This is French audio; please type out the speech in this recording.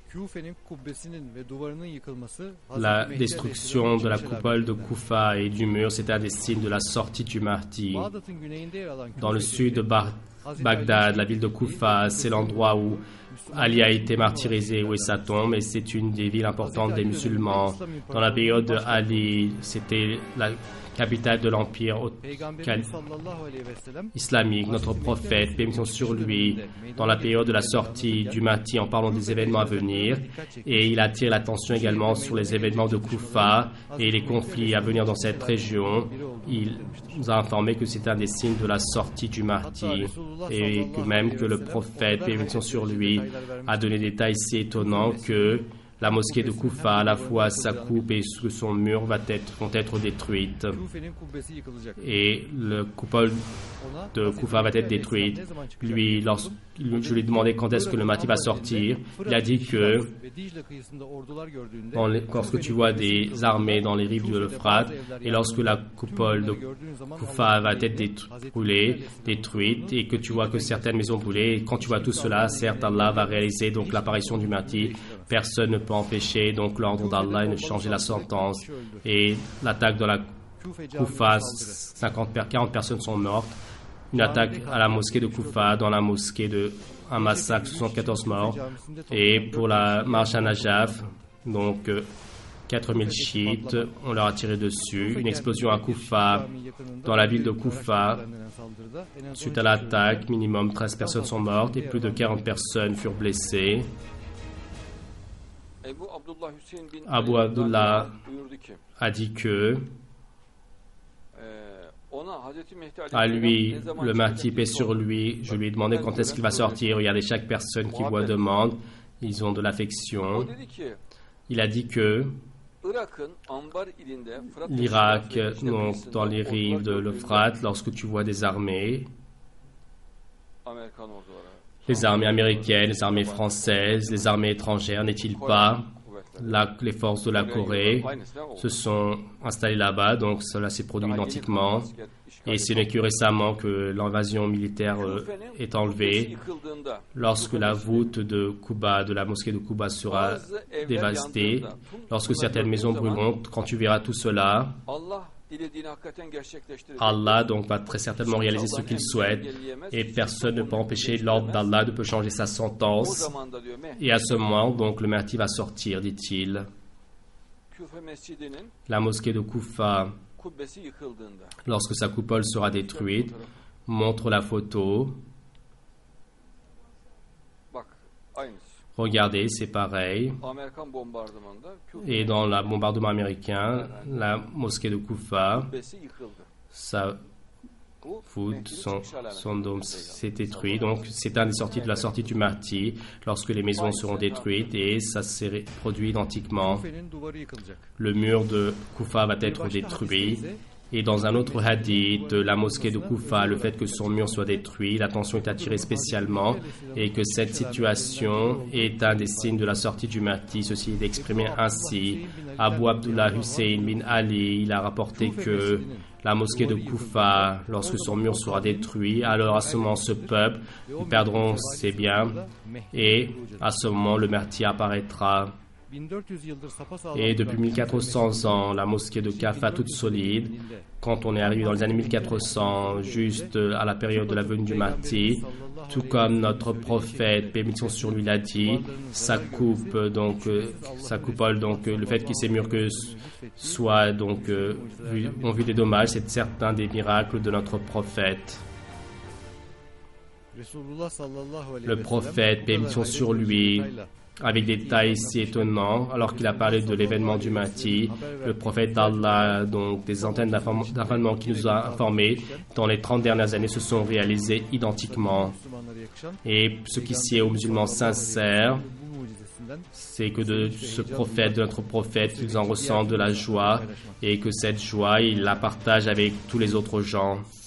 La destruction de la coupole de Koufa et du mur, c'est un des signes de la sortie du Mahdi. Dans le sud de Bagdad, la ville de Koufa, c'est l'endroit où Ali a été martyrisé, où est sa tombe, et c'est une des villes importantes des musulmans. Dans la période de Ali, c'était la capitale de l'empire islamique. Notre prophète, paix et mission sur lui, dans la période de la sortie du Mahdi, en parlant des événements à venir, et il attire l'attention également sur les événements de Koufa et les conflits à venir dans cette région. Il nous a informé que c'est un des signes de la sortie du Mahdi, et que même que le prophète, paix et mission sur lui, a donné des détails si étonnants que la mosquée de Koufa, à la fois sa coupe et son mur vont être détruites. Et le coupole de Koufa va être détruite. Lui, je lui ai demandé quand est-ce que le Mahdi va sortir. Il a dit que lorsque tu vois des armées dans les rives de l'Euphrate et lorsque la coupole de Koufa va être détruite et que tu vois que certaines maisons brûlées, et quand tu vois tout cela, certes Allah va réaliser donc l'apparition du Mahdi. Personne ne peut empêcher donc l'ordre d'Allah et ne changer la sentence. Et l'attaque de la Koufa, 40 personnes sont mortes. Une attaque à la mosquée de Koufa, dans la mosquée un massacre, 74 morts. Et pour la marche à Najaf, donc 4000 chiites, on leur a tiré dessus. Une explosion à Koufa, dans la ville de Koufa. Suite à l'attaque, minimum 13 personnes sont mortes et plus de 40 personnes furent blessées. Abu Abdullah a dit que à lui, le Mahdi paix sur lui, je lui ai demandé quand est-ce qu'il va sortir. Regardez, chaque personne qui voit demande, ils ont de l'affection. Il a dit que l'Irak, donc dans les rives de l'Euphrate, lorsque tu vois des armées, les armées américaines, les armées françaises, les armées étrangères, n'est-il pas les forces de la Corée se sont installées là-bas, donc cela s'est produit identiquement. Et ce n'est que récemment que l'invasion militaire est enlevée. Lorsque la voûte de Quba, de la mosquée de Quba sera dévastée, lorsque certaines maisons brûleront, quand tu verras tout cela, Allah donc va très certainement réaliser ce qu'il souhaite et personne ne peut empêcher l'ordre d'Allah, ne peut changer sa sentence. Et à ce moment, donc, le Mahdi va sortir, dit-il. La mosquée de Koufa, lorsque sa coupole sera détruite, montre la photo. Regardez, c'est pareil. Et dans le bombardement américain, la mosquée de Koufa, sa voûte, son dôme s'est détruit. Donc, c'est un des sorties de la sortie du Mahdi, lorsque les maisons seront détruites, et ça s'est produit identiquement. Le mur de Koufa va être détruit. Et dans un autre hadith de la mosquée de Koufa, le fait que son mur soit détruit, l'attention est attirée spécialement et que cette situation est un des signes de la sortie du Mahdi. Ceci est exprimé ainsi. Abu Abdullah Hussein bin Ali, il a rapporté que la mosquée de Koufa, lorsque son mur sera détruit, alors à ce moment ce peuple, ils perdront ses biens et à ce moment le Mahdi apparaîtra. Et depuis 1400 ans, la mosquée de Kaffa toute solide, quand on est arrivé dans les années 1400, juste à la période de la venue du Mahdi, tout comme notre prophète, paix et mission sur lui, l'a dit, sa coupole, donc le fait que ces murs soient ont vu des dommages, c'est certain des miracles de notre prophète. Le prophète, paix et mission sur lui, avec des détails si étonnants, alors qu'il a parlé de l'événement du Mahdi, le prophète d'Allah, donc des antennes d'informations qui nous a informés, dans les 30 dernières années se sont réalisées identiquement. Et ce qui sied aux musulmans sincères, c'est que de ce prophète, de notre prophète, ils en ressentent de la joie et que cette joie, ils la partagent avec tous les autres gens.